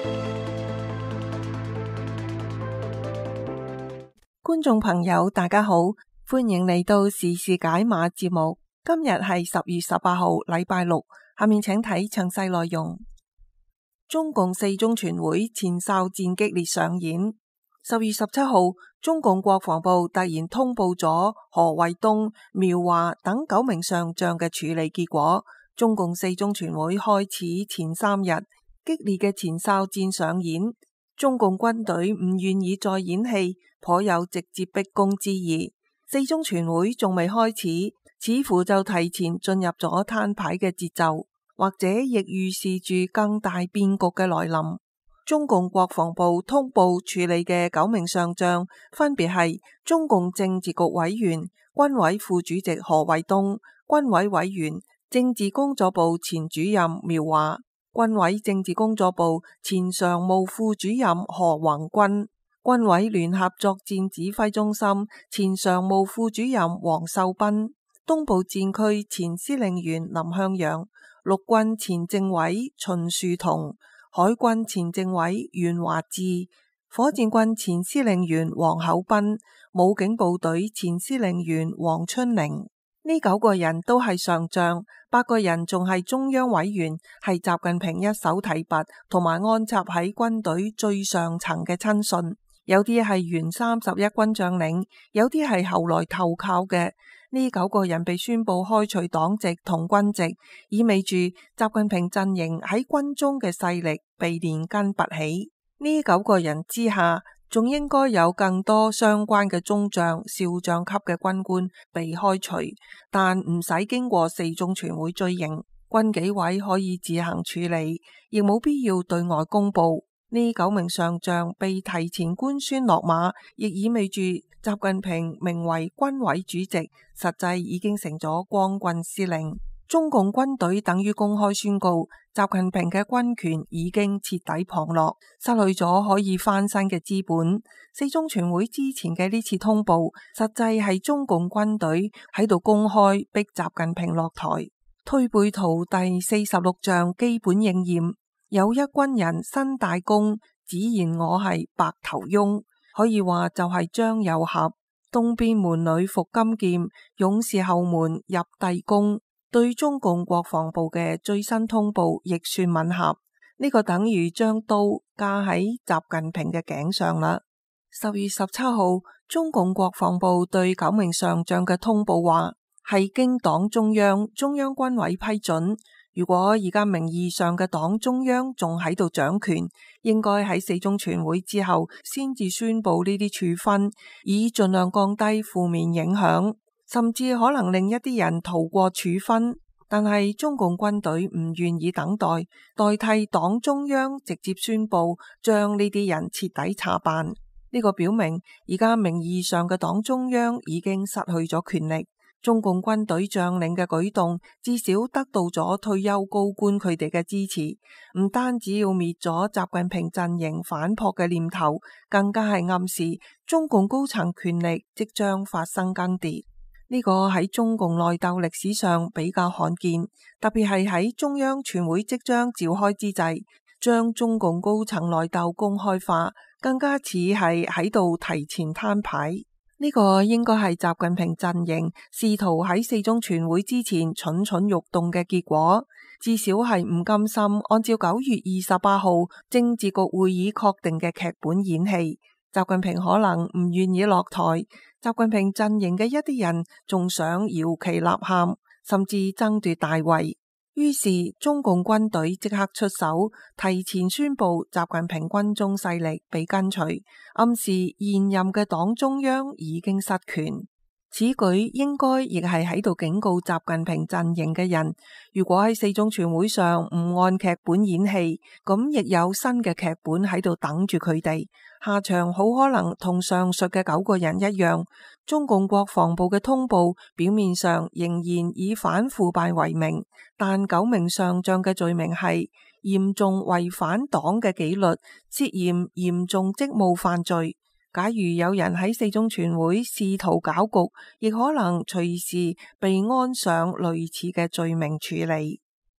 觀眾朋友大家好，歡迎嚟到時事解碼節目。今日係10月18號禮拜六，下面請睇詳細內容。中共四中全會前哨戰激烈上演。10月17號，中共國防部突然通報咗何衛東、苗華等9名上將嘅處理結果。中共四中全會開始前3日，激烈嘅前哨戰上演。中共軍隊唔願意再演戲，頗有直接逼宮之意。四中全會仲未開始，似乎就提前進入咗攤牌嘅節奏，或者亦預示住更大變局嘅來臨。中共國防部通報處理嘅9名上將，分別係中共政治局委員、軍委副主席何衛東、軍委委員、政治工作部前主任苗華、軍委政治工作部前常務副主任何宏軍、軍委聯合作戰指揮中心前常務副主任黃秀斌、東部戰區前司令員林向陽、陸軍前政委秦樹同、海軍前政委袁華智、火箭軍前司令員黃厚斌、武警部隊前司令員黃春寧。呢9個人都係上將，8個人仲係中央委員，係習近平一手提拔同埋安插喺軍隊最上層嘅親信。有啲係原31軍將領，有啲係後來投靠嘅。呢9個人被宣布開除黨籍同軍籍，意味住習近平陣營喺軍中嘅勢力被連根拔起。呢9個人之下，仲應該有更多相關嘅中將、少將級嘅軍官被開除，但唔使經過四中全會追認，軍紀委可以自行處理，亦冇必要對外公布。呢9名上將被提前官宣落馬，亦意味住習近平名為軍委主席，實際已經成咗光棍司令。中共軍隊等於公開宣告，習近平嘅軍權已經徹底旁落，失去咗可以翻身嘅資本。四中全會之前嘅呢次通報，實際係中共軍隊喺度公開逼習近平落台。推背圖第46象基本應驗，有一軍人新大功，只言我係白頭翁，可以話就係張又俠。東邊門裏伏金劍，勇士後門入帝宮。對中共國防部嘅最新通報亦算吻合，呢個等於將刀架喺習近平嘅頸上啦。10月17號，中共國防部對9名上將嘅通報話，係經黨中央、中央軍委批准。如果而家名義上嘅黨中央仲喺度掌權，應該喺四中全會之後先至宣布呢啲處分，以盡量降低負面影響。甚至可能令一啲人逃過處分，但係中共軍隊唔願意等待，代替黨中央直接宣布將呢啲人徹底查辦。呢個表明而家名義上嘅黨中央已經失去咗權力，中共軍隊將領嘅舉動至少得到咗退休高官佢哋嘅支持，唔單止要滅咗習近平陣營反撲嘅念頭，更加係暗示中共高層權力即將發生更迭。呢個喺中共內鬥歷史上比較罕見，特別係喺中央全會即將召開之際，將中共高層內鬥公開化，更加似係喺度提前攤牌。呢個應該係習近平陣營試圖喺四中全會之前蠢蠢欲動嘅結果，至少係唔甘心按照9月28號政治局會議確定嘅劇本演戲。習近平可能唔願意落台，習近平陣營嘅一啲人仲想搖旗吶喊，甚至爭奪大位。於是中共軍隊即刻出手，提前宣布習近平軍中勢力被根除，暗示現任嘅黨中央已經失權。此舉應該亦係喺度警告習近平陣營嘅人，如果喺四中全會上唔按劇本演戲，咁亦有新嘅劇本喺度等住佢哋，下場好可能同上述嘅9個人一樣。中共國防部嘅通報表面上仍然以反腐敗為名，但9名上將嘅罪名係嚴重違反黨嘅紀律，涉嫌嚴重職務犯罪。假如有人喺四中全會試圖搞局，亦可能隨時被安上類似嘅罪名處理。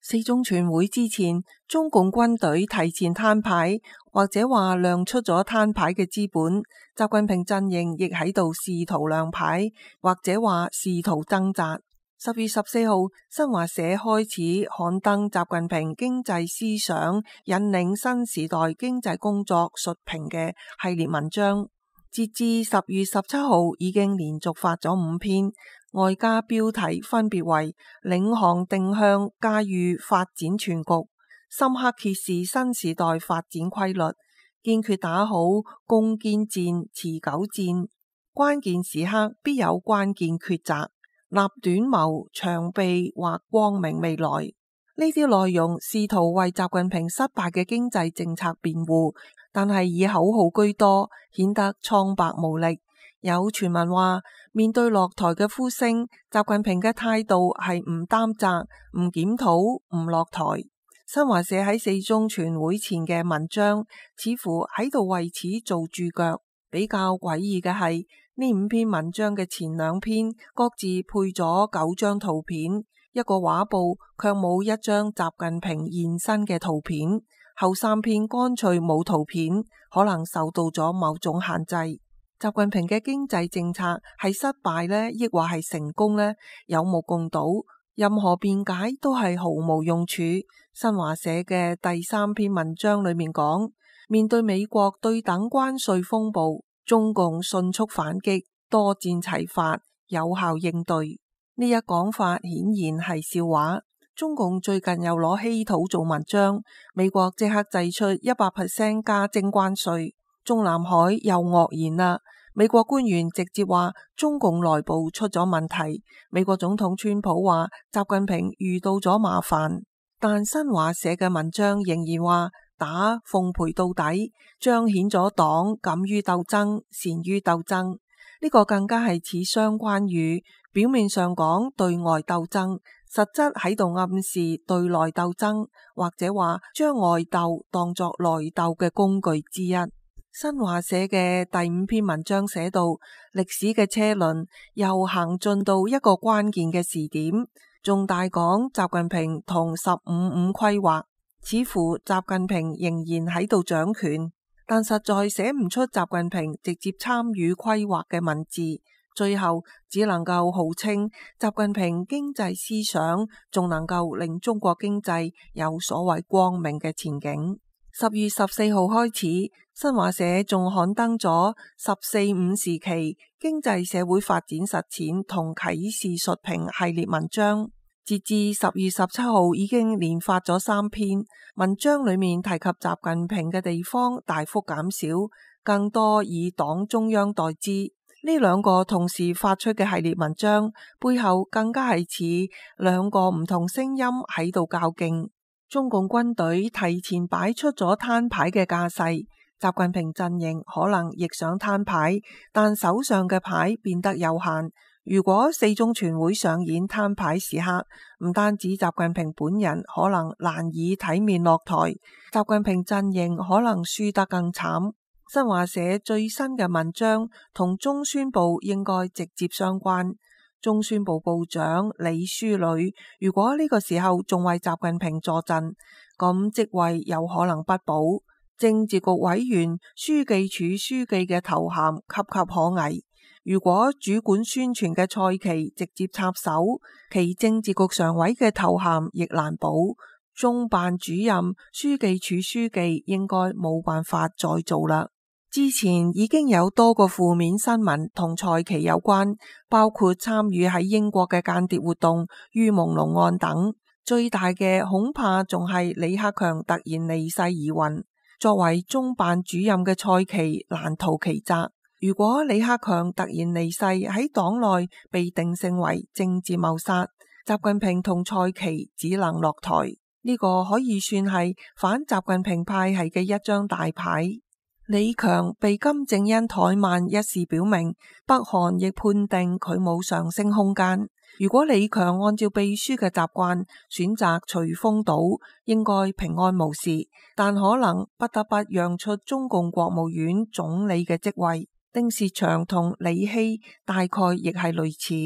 四中全會之前，中共軍隊提前攤牌，或者話亮出咗攤牌嘅資本。習近平陣營亦喺度試圖亮牌，或者話試圖掙扎。10月14號，新華社開始刊登習近平經濟思想引領新時代經濟工作述評嘅系列文章。截至10月17號，已經連續發咗5篇。外加標題分別為領航定向駕馭發展全局、深刻揭示新時代發展規律、堅決打好攻堅戰、持久戰，關鍵時刻必有關鍵抉擇，立短謀長臂或光明未來。呢啲內容試圖為習近平失敗嘅經濟政策辯護，但係以口號居多，顯得蒼白無力。有傳聞話，面對落台嘅呼聲，習近平嘅態度係唔擔責、唔檢討、唔落台。新華社喺四中全會前嘅文章，似乎喺度為此做注腳。比較詭異嘅係，呢5篇文章嘅前2篇各自配咗9張圖片，一個畫報卻冇一張習近平現身嘅圖片。後3篇乾脆冇圖片，可能受到咗某種限制。習近平嘅經濟政策係失敗呢，抑或係成功呢？有目共睹，任何辯解都係毫無用處。新華社嘅第3篇文章裏面講，面對美國對等關稅風暴，中共迅速反擊，多戰齊發，有效應對。呢一講法顯然係笑話。中共最近又攞稀土做文章，美國即刻祭出100%加徵關稅。中南海又愕然啦，美國官員直接話中共內部出咗問題。美國總統川普話習近平遇到咗麻煩，但新華社嘅文章仍然話打奉陪到底，彰顯咗黨敢於鬥爭、善於鬥爭。呢個更加係似雙關語，表面上講對外鬥爭，實質喺度暗示對內鬥爭，或者話將外鬥當作內鬥嘅工具之一。新華社嘅第5篇文章寫到，歷史嘅車輪又行進到一個關鍵嘅時點，仲大講習近平同15.5規劃，似乎習近平仍然喺度掌權，但實在寫唔出習近平直接參與規劃嘅文字，最後只能夠號稱習近平經濟思想仲能夠令中國經濟有所謂光明嘅前景。10月14號開始，新華社仲刊登咗14.5時期經濟社會發展實踐同啟示述評系列文章。截至10月17號已經連發咗3篇，文章裏面提及習近平嘅地方大幅減少，更多以黨中央代之。呢2個同時發出嘅系列文章背後更加係似2個唔同聲音喺度較勁。中共軍隊提前擺出咗攤牌嘅架勢，習近平陣營可能亦想攤牌，但手上嘅牌變得有限。如果四中全會上演攤牌時刻，唔單止習近平本人可能難以體面落台，習近平陣營可能輸得更慘。新華社最新嘅文章同中宣部應該直接相關。中宣部部長李書磊如果呢個時候仲為習近平助陣，咁職位有可能不保。政治局委員、書記處書記嘅頭銜岌岌可危。如果主管宣傳嘅蔡奇直接插手，其政治局常委嘅頭銜亦難保。中辦主任、書記處書記應該冇辦法再做啦。之前已經有多個負面新聞同蔡奇有關，包括參與喺英國嘅間諜活動、于朦朧案等。最大嘅恐怕仲係李克強突然離世疑雲，作為中辦主任嘅蔡奇難逃其責。如果李克強突然離世喺黨內被定性為政治謀殺，習近平同蔡奇只能落台。呢個可以算係反習近平派系嘅一張大牌。李強被金正恩怠慢一事表明，北韓亦判定佢冇上升空間。如果李強按照秘書嘅習慣選擇隨風倒，應該平安無事，但可能不得不讓出中共國務院總理嘅職位。丁薛祥同李希大概亦係類似。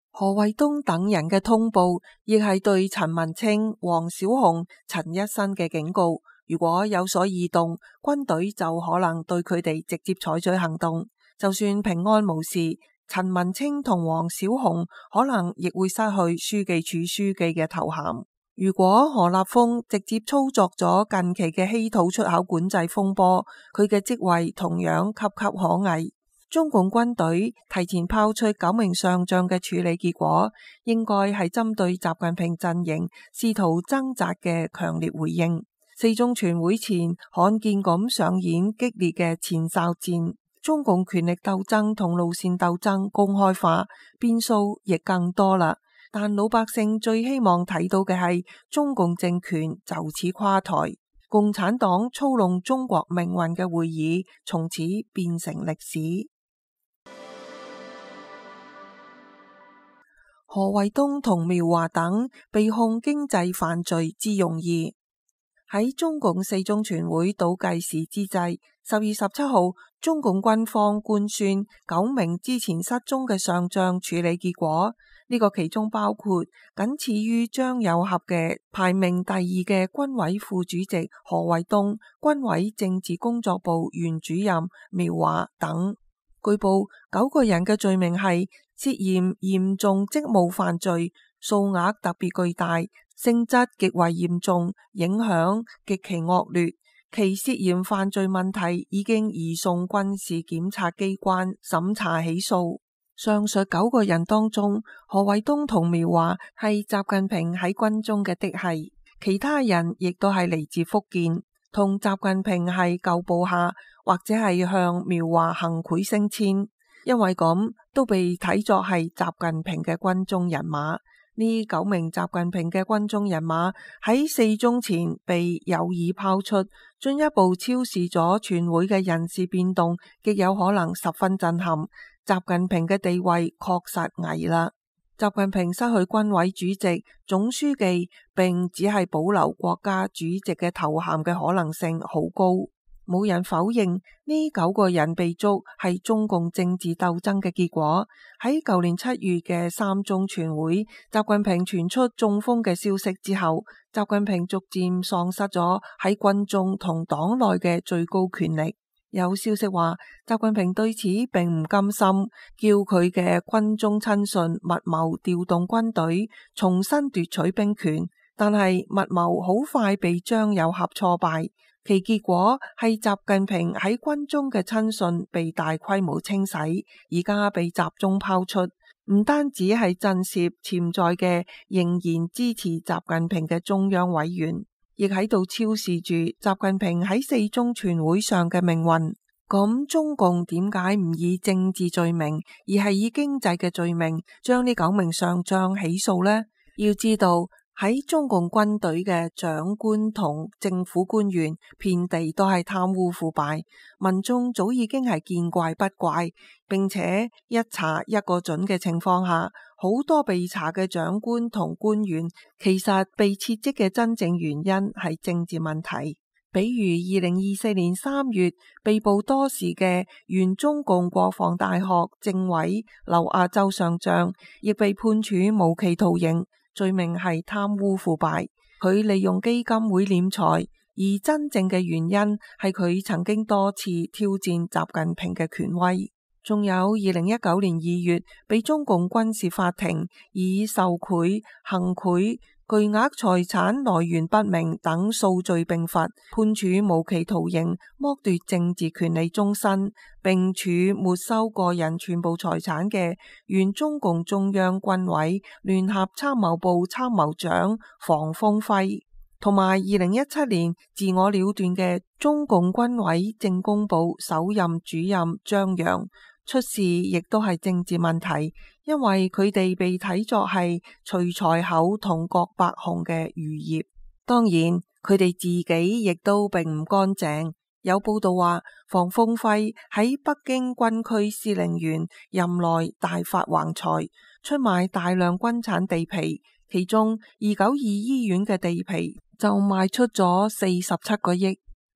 何衛東等人嘅通報，亦係對陳文清、黃小紅、陳一新嘅警告。如果有所異動，軍隊就可能對佢哋直接採取行動。就算平安無事，陳文清同黃小紅可能亦會失去書記處書記嘅頭銜。如果何立峰直接操作咗近期嘅稀土出口管制風波，佢嘅職位同樣岌岌可危。中共軍隊提前拋出9名上將嘅處理結果，應該係針對習近平陣營試圖掙扎嘅強烈回應。四中全會前罕見咁上演激烈嘅前哨戰，中共權力鬥爭同路線鬥爭公開化，變數亦更多啦。但老百姓最希望睇到嘅係中共政權就此垮台，共產黨操弄中國命運嘅會議從此變成歷史。何衛東同苗華等被控經濟犯罪之容易。喺中共四中全會倒計時之際，10月17號，中共軍方官宣9名之前失蹤嘅上將處理結果。呢個其中包括僅次於張又俠嘅排名第2嘅軍委副主席何衛東、軍委政治工作部原主任苗華等。據報9個人嘅罪名係涉嫌嚴重職務犯罪，數額特別巨大，性質極為嚴重，影響極其惡劣。其涉嫌犯罪問題已經移送軍事檢察機關審查起訴。上述9個人當中，何衛東同苗華係習近平喺軍中嘅嫡系，其他人亦都係嚟自福建，同習近平係舊部下，或者係向苗華行賄升遷，因為咁都被睇作係習近平嘅軍中人馬。呢9名習近平嘅軍中人馬喺4中前被有意拋出，進一步超視咗全會嘅人事變動，極有可能十分震撼。習近平嘅地位確實危啦。習近平失去軍委主席、總書記，並只係保留國家主席嘅頭銜嘅可能性好高。冇人否認呢9個人被捉係中共政治鬥爭嘅結果。喺舊年7月嘅3中全會，習近平傳出中風嘅消息之後，習近平逐漸喪失咗喺軍中同黨內嘅最高權力。有消息話，習近平對此並唔甘心，叫佢嘅軍中親信密謀調動軍隊，重新奪取兵權。但係密謀好快被張又俠挫敗，其結果係習近平喺軍中嘅親信被大規模清洗，而家被集中拋出。唔單止係震懾潛在嘅仍然支持習近平嘅中央委員，亦喺度超視住習近平喺4中全會上嘅命運。咁中共點解唔以政治罪名，而係以經濟嘅罪名將呢9名上將起訴呢？要知道喺中共軍隊嘅長官同政府官員遍地都係貪污腐敗，民眾早已經係見怪不怪，並且一查一個準嘅情況下，好多被查嘅長官同官員其實被撤職嘅真正原因係政治問題。比如2024年3月被捕多時嘅原中共國防大學政委劉亞洲上將，亦被判處無期徒刑，罪名係貪污腐敗。佢利用基金會斂財，而真正嘅原因係佢曾經多次挑戰習近平嘅權威。仲有2019年2月被中共軍事法庭以受賄、行賄、巨額財產來源不明等數罪並罰，判處無期徒刑，剝奪政治權利終身，並處沒收個人全部財產嘅原中共中央軍委聯合參謀部參謀長房峰輝，同埋2017年自我了斷嘅中共軍委政工部首任主任張陽。出事亦都係政治問題，因為佢哋被睇作係徐才厚同郭伯雄嘅餘孽。當然，佢哋自己亦都並唔乾淨。有報道話，房峰輝喺北京軍區司令員任內大發橫財，出賣大量軍產地皮，其中292醫院嘅地皮就賣出咗47個億。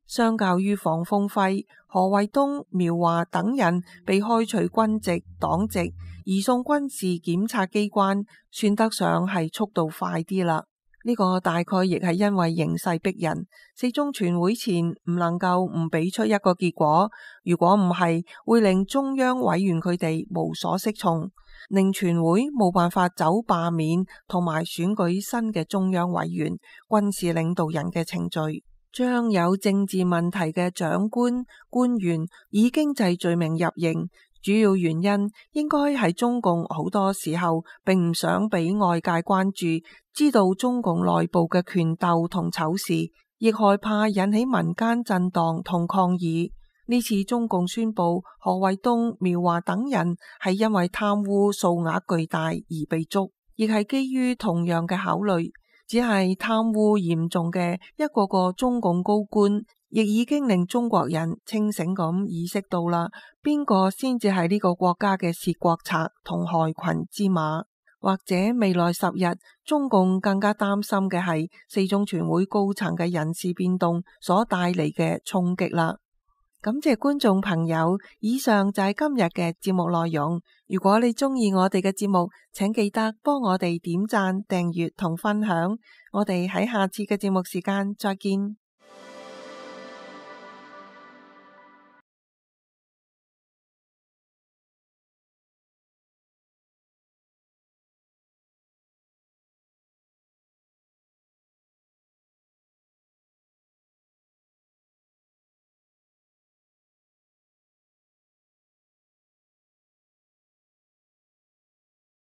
相較於房鳳輝、何衛東、苗華等人被開除軍籍、黨籍，移送軍事檢察機關，算得上係速度快啲啦。呢個大概亦係因為形勢逼人，四中全會前唔能夠唔俾出一個結果，如果唔係，會令中央委員佢哋無所適從，令全會冇辦法走罷免同埋選舉新嘅中央委員、軍事領導人嘅程序。將有政治問題嘅長官、官員以經濟罪名入刑，主要原因應該係中共好多時候並唔想俾外界關注，知道中共內部嘅權鬥同醜事，亦害怕引起民間震盪同抗議。呢次中共宣布何衛東、苗華等人係因為貪污數額巨大而被捉，亦係基於同樣嘅考慮。只係貪污嚴重嘅一個個中共高官，亦已經令中國人清醒咁意識到啦，邊個先至係呢個國家嘅竊國賊同害群之馬。或者未來10日，中共更加擔心嘅係四中全會高層嘅人事變動所帶嚟嘅衝擊啦。感謝觀眾朋友，以上就係今日嘅節目內容。如果你鍾意我哋嘅節目，請記得幫我哋點讚、訂閱同分享。我哋喺下次嘅節目時間再見。